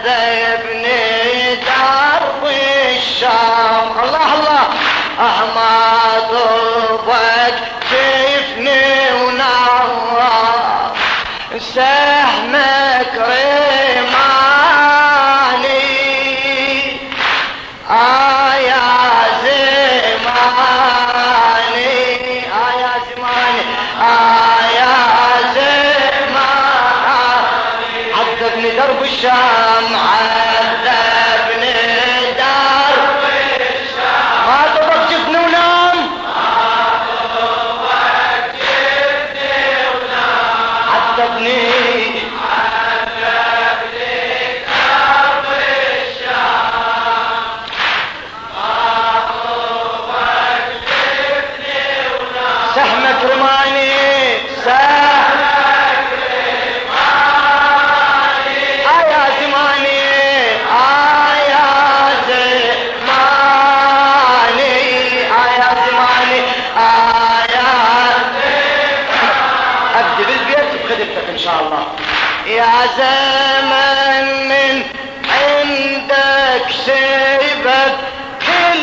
عذبني درب الشام. الله الله ما ضربك شفني ونار سهمك رماني يا زماني يا زماني يا زماني عذبني درب الشام عذبني درب الشام ما ضربك جفني ونام عذبني سهمك رماني سهمك رماني يا زماني يا زماني يا زماني يا أبدي بالبيت بخدمتك إن شاء الله. يا زمن من عندك سبب كل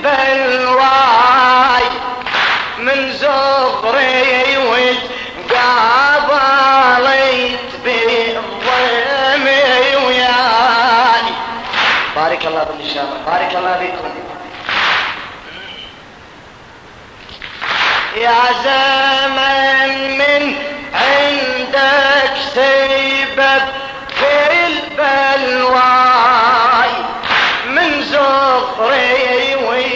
بلواي من زغري وتقابلت بالضمي وياي. بارك الله بالشباب بارك الله بكم. يا زمن من عندك سبب كل بلواي من زغري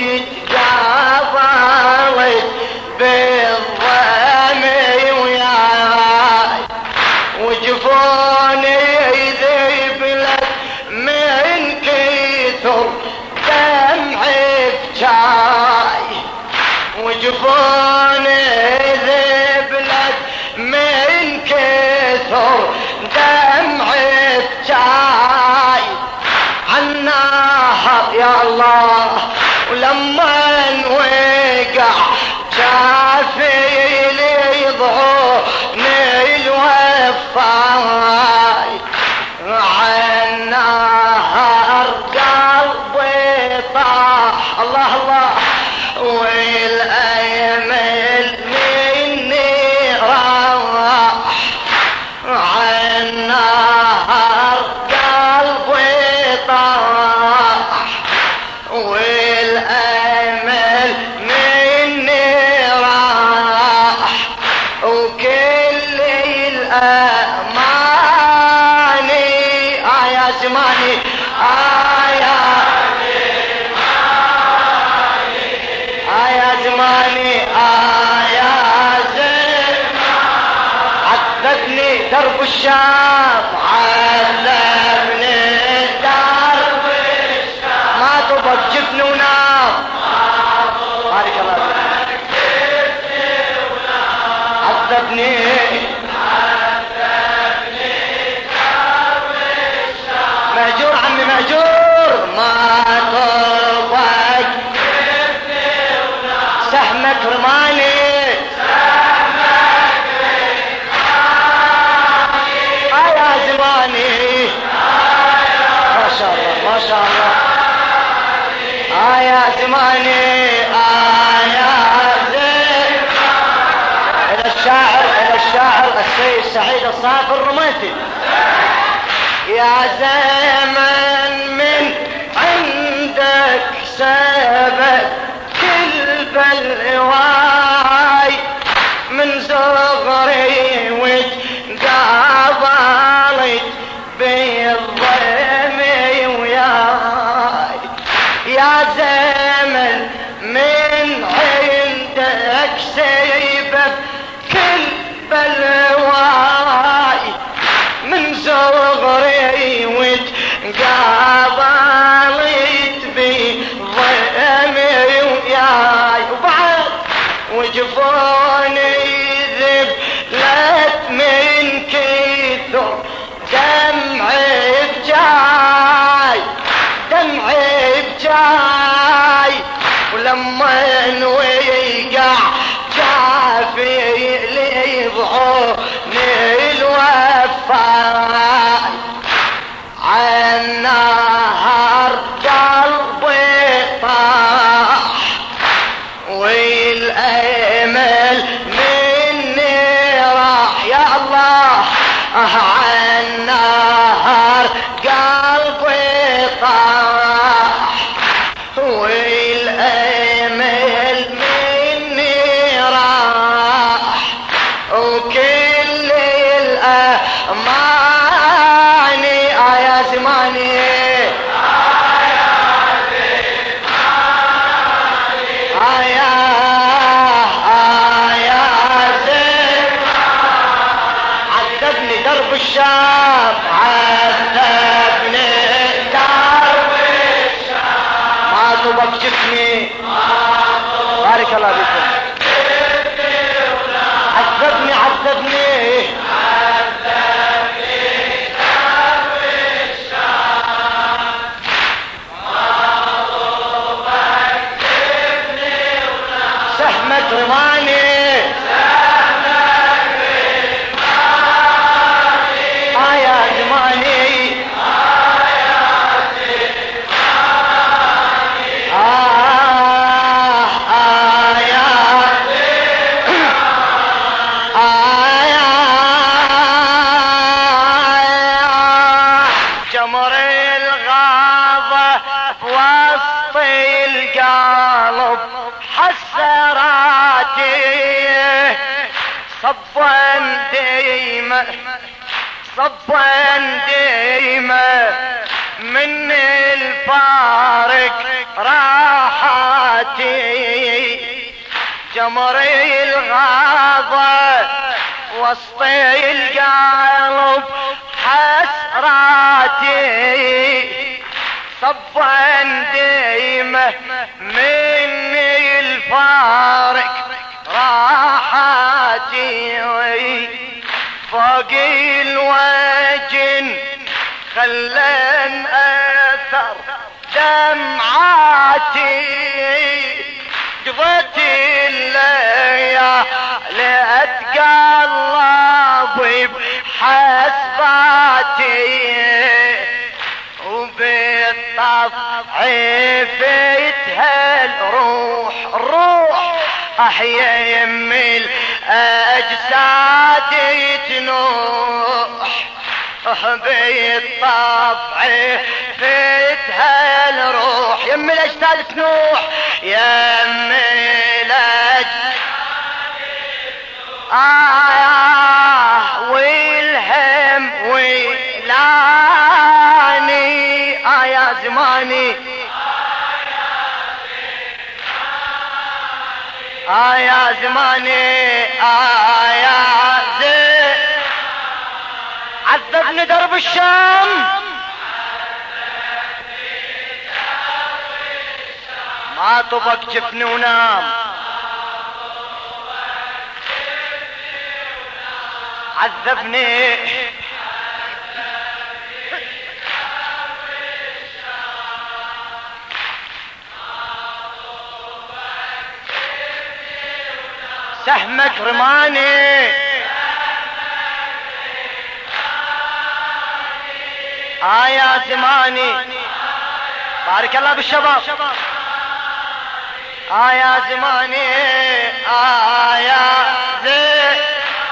وتقابلت بالضمي وياي وجفوني يذبلك من كثر دمعي بجاي وجفوني يذبلك من كثر دمعي بجاي عالنهر يا الله ولما وقع شافي لي ضعوني الوفاي عالنهر قلبي طاح. الله الله والأمل مني راح عالنهر قلبي طاح والأمل مني راح وكل الأماني يا زماني يا زماني يا زماني عذبني درب الشام عذبني درب الشام ما ضربك جفني ونام بارك الله عذبني مأجور عمي مأجور ما ضربك سهمك رماني يا زماني ما شاء الله ما شاء الله يا زماني يا زماني. إلى الشاعر السيد سعيد الصافي الرميثي. يا زمن من عندك سبب كل بلواي من زغري وتقابلت بالضمي وياي. يا زمن من عندك سبب كل بلواي من زغري وتقابلت بالضمي وياي. وبعد وجفوني ذبلت من كثر دمعي بجاي ولما ويقع شافي لي ضعوني الوفاي عالنهر قلبي طاح والامل مني راح يا الله عالنهر قلبي طاح والامل مني راح وكل الاماني يا زماني درب الشام عذبني درب الشام ما طبك جسمي بارك الله بكم عذبني عذبني درب الشام ما طبك جسمي سهمة رماني جمر الغاضة وسط القلب حسراتي صبا ديمة صبا ديمة من الفارق راحاتي جمر الغاضة وسط القلب حسراتي صبا ديمة مني الفارق راحاتي فوق الوجن خلن اثر دمعاتي قضيت الليالي اتقلب بحسباتي وبالطبع فيتها الروح احيا يم الاجساد تنوح بالطبع فيتها الروح يم الاجساد تنوح يم الاجساد والهم ولاني يا زماني يا زماني يا زين عذبني درب الشام ما طبق جفني ونام عذبني سهمك رماني يا زماني بارك الله بالشباب يا زماني يا زين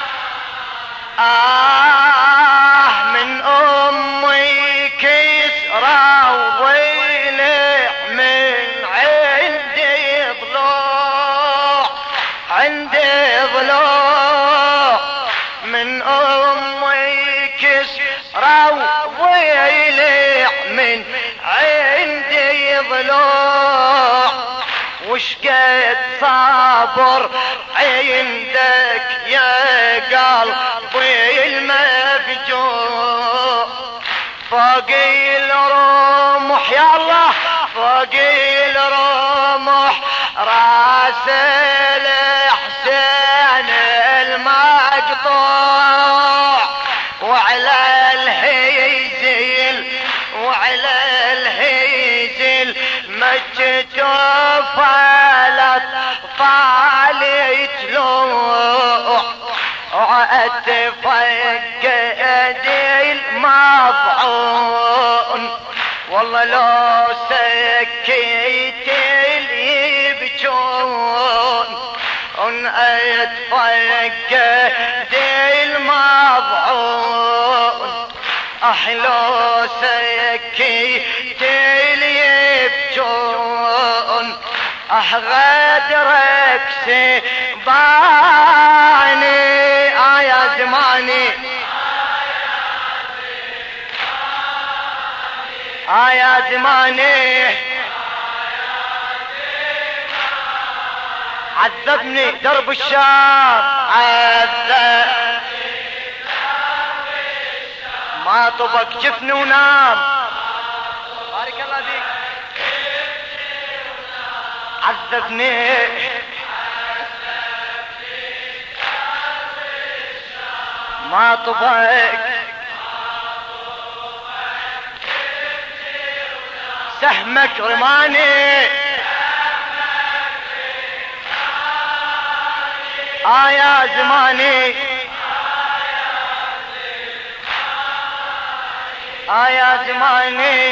من امي كسرى وضيلع من عندي ضلوع عندي ضلوع من امي كسرى وضيلع من عندي ضلوع وش قد صابر عندك يا قلبي المفجوع فوق الرمح يا الله فوق الرمح راس الحسين المقطوع وعلى الهيزل وعلى الهيزل مكتوب طالت لوح وعد فقد المضعوف والله لو سكيت اللي يبجون اتفقد المضعون احلو سكيت اللي يبجون غدرك سباني يا زماني يا زماني عذبني درب الشام ما طبق جفني ونام بارك الله فيك عذبني ما طبق سهمك رماني يا زماني يا زماني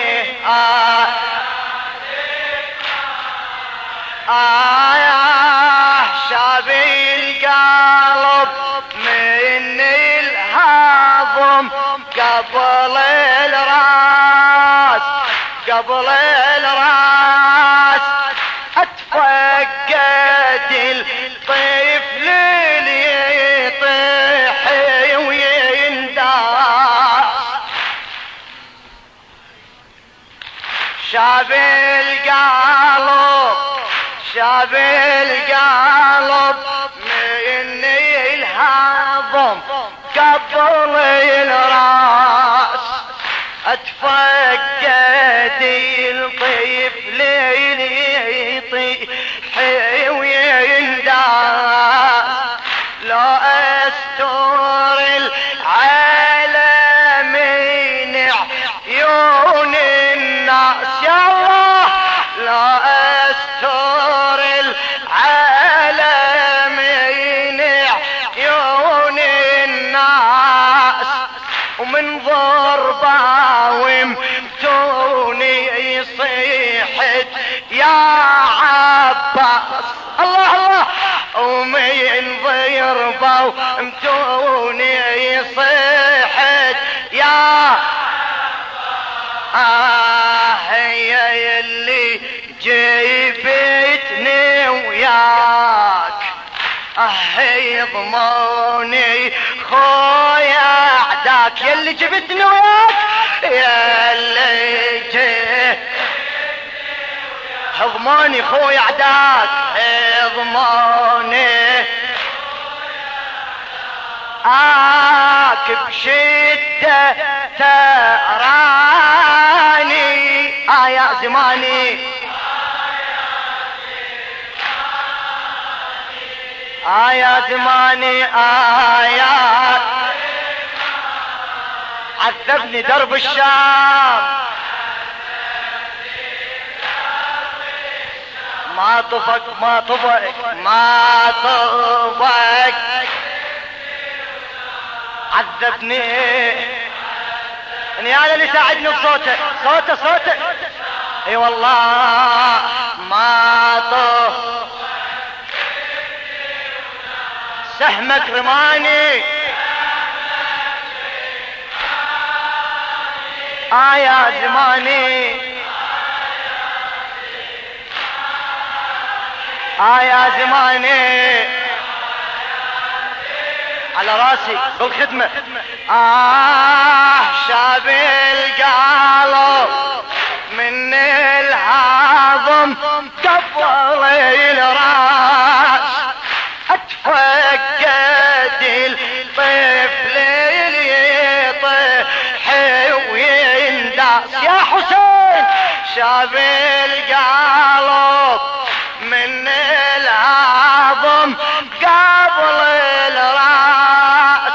يا شابي القلب من الهضم قبل الراس قبل الراس اتفقد الطفل اللي يطيح وينداس شاب القلب شاب القلب من الهضم قبل الراس اتفقد الطفل اللي يطيح وينداس لو استور العالمين عيون الناس يا الله لو استور العالمين عيون الناس ومن ضربة ومتوني صيحت يا عباس الله الله ومن ضربة ومتوني صيحت يا هي اللي جيبتني وياك يضموني خويا عداك يلي جبتني وياك يلي جبتني اضموني خويا عداك اضموني بشدة تراني يا زماني يا زماني يا عذبني درب الشام ما طفق ما طفق ما طفق عذبني اني انا اللي ساعدني بصوته صوته اي والله ما طفق سهمك رماني يا زماني يا زماني على راسي بالخدمة شاب القلب من الهضم قبل الراس اتفقد الطفل اللي يطيح وينداس يا حسين شاب القلب من الهضم قبل الراس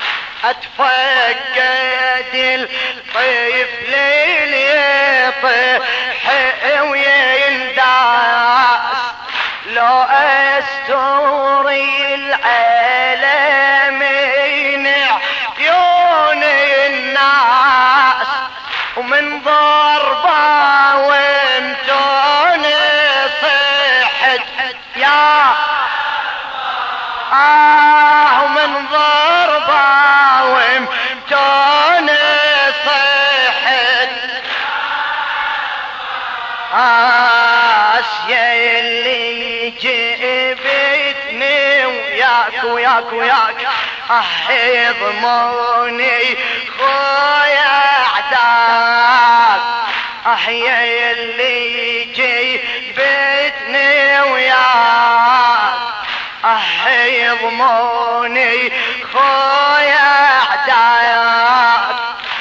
اتفقد الطفل اللي يطيح وينداس لو استوري العالمين عيون الناس ومن ضربة وامتوني صحت يا من ضربة وامتوني صحت يا اللي جبتني وياك يضموني خويا عداك يا اللي جبتني وياك يضموني خويا عداك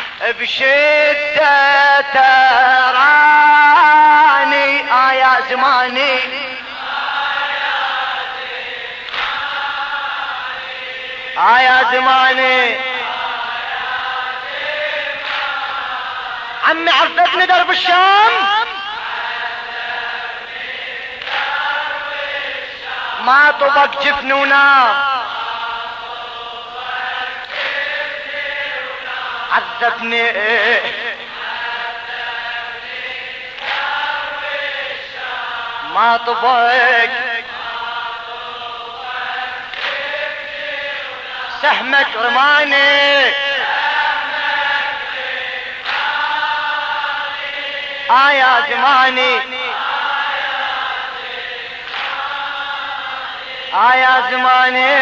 بشدة تراني يا زماني يا زماني عمي عذبني درب الشام ما طبق جفن ونام عذبني ما طبق سهمك رماني يا زماني يا زماني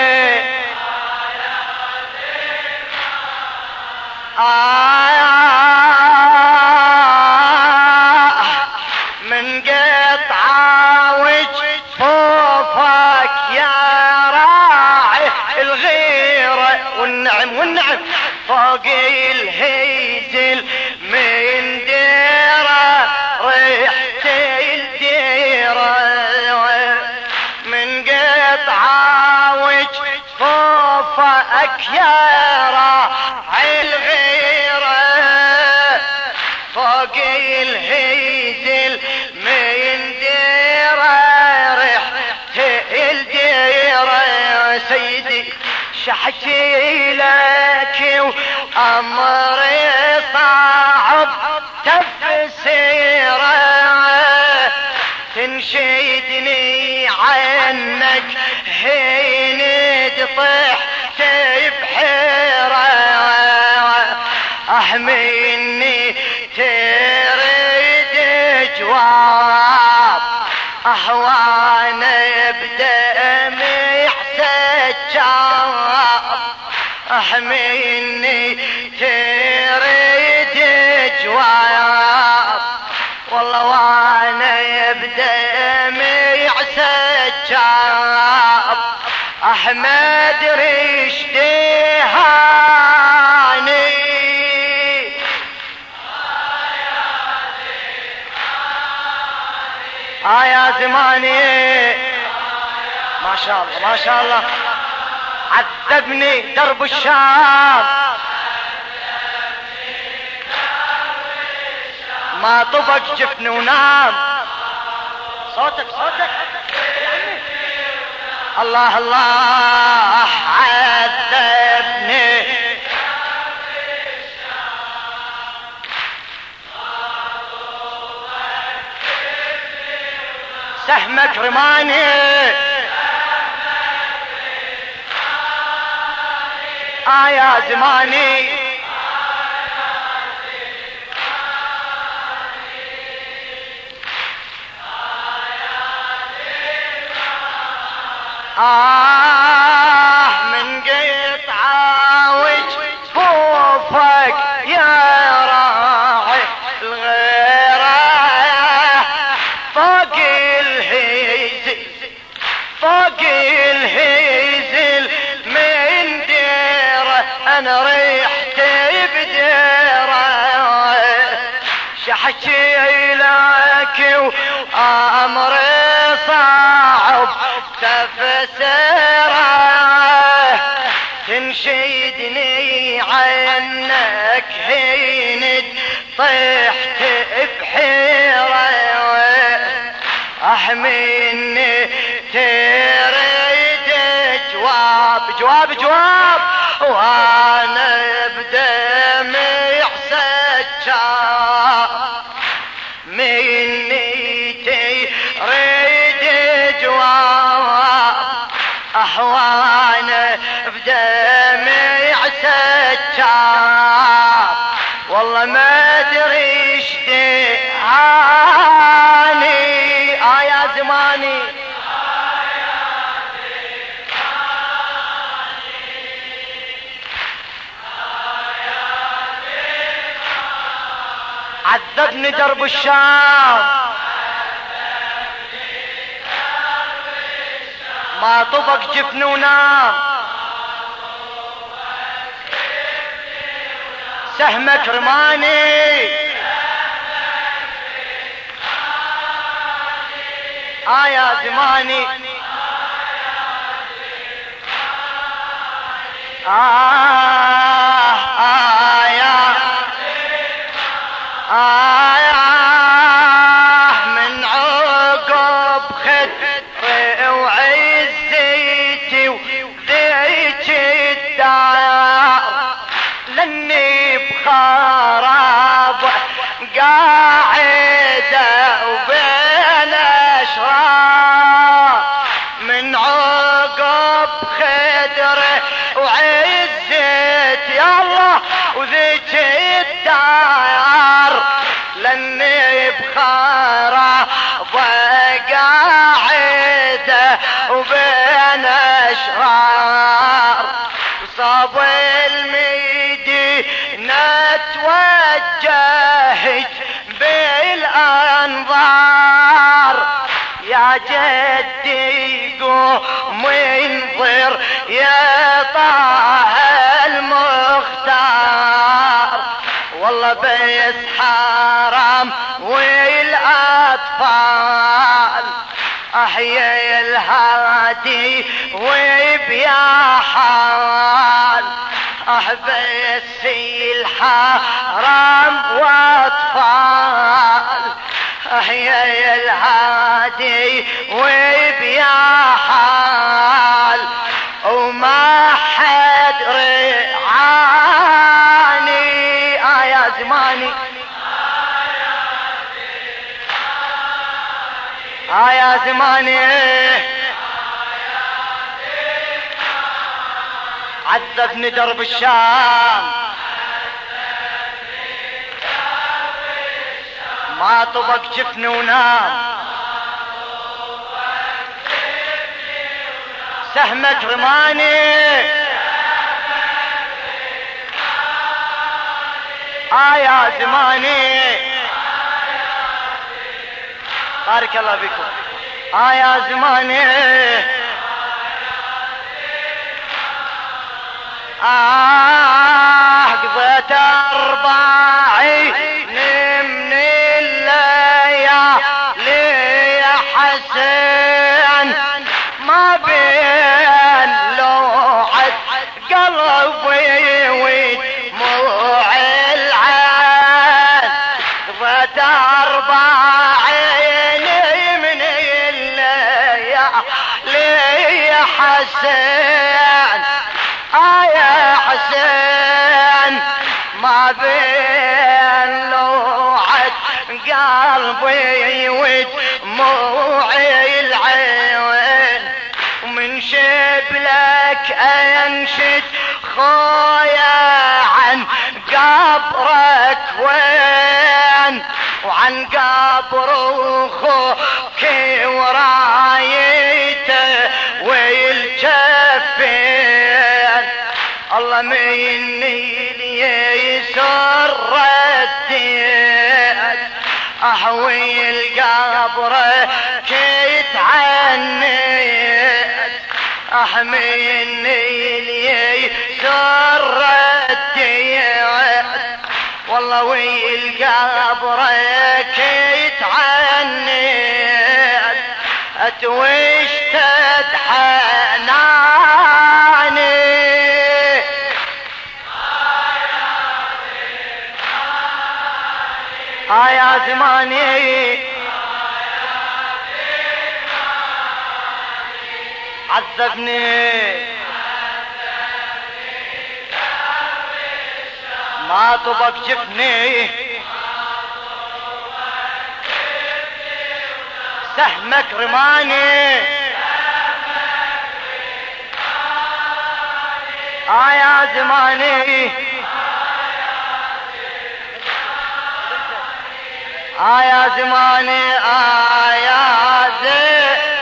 من قطعة وجفوفك يا راعي الغيرة والنعم فوق الهيزل من ديرة ريحت الديرة من قطعة وجفوفك يا راعي الغيرة فوق الهيزل من ديرة ريحت الديرة سيدي شحكي لك وأمري صعب تفسيره تنشدني عنك حين طحت بحيرة مني تريد جواب وانا بدمي سجاب مني تريد جواب والله وانا بدمي سجاب احمد رشدي هاني يا زماني ما شاء الله ما شاء الله عذبني درب الشام ما طبق جفن ونام صوتك الله الله عذبني سهمك رماني يا زماني من قطعة وجفوفك يا راعي الغيرة فوق الهيزل من ديرة انا ريحت بديرة شحكي لك وامري صعب تفسيره تنشدني عنك حين طحت بحيرة مني تريد جواب وانا بدمي سجاب والله ما ادري ايش دعاني يا زماني عذبني درب الشام ما طبق جفني ونام سهمك رماني يا زماني من عقب خدري وعزيتي وذيك الدار لاني بخراب قاعدة وبين اشرار من عقب خدري وعزيتي يا الله وذيك الدار لاني بخراب قاعدة وبين اشرار صاب المدينة توجهت بالانظار يا جدي قوم انظر يا طه المختار والله بس حرام والاطفال احيا الهادي وبيا حال احبس الحرام واطفال احيا الهادي وبيا حال وما حد رعاني يا زماني يا زماني عذبني درب الشام ما طبق جفني ونام سهمك رماني يا زماني بارك الله فيكم يا زماني قضيت 40 من الليالي يا حسين ما بين لوعة قلبي ودموع العين قضيت 40 من الليالي يا حسين يا حسين ما بين لوعة قلبي ودموعي العين ومن شبلك انشد خويا عن قبرك وين وعن قبر اخوك ورايته والجفين الله مني لي يسر الدين احوي القبر كيت عنيت احميني لي يسر الدين والله وي القبر كيت عنيت اتوش تدحناني يا زماني عذبني ما طبق جفني سهمك رماني يا زماني يا زماني يا زين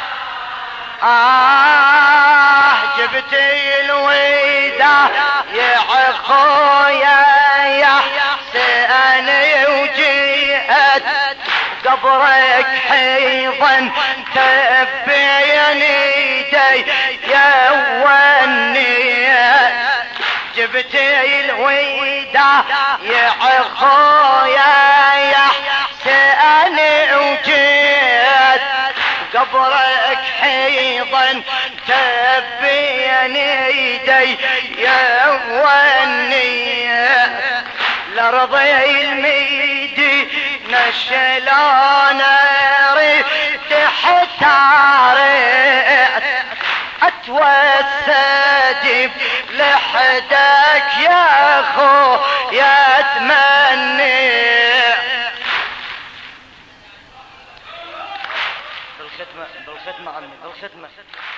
جبتي الوداع يا اخويا يا حسين وجيت قبرك حيضا تبين يدي يا وني جبتي الوداع يا اخويا يا حسين وجيت قبرك حيضا تبين يدي يا وني لرضي المدينة شلون ريت حتاريت اتوسد لحدك يا اخو يا تمني بالختمة عمي بالختمة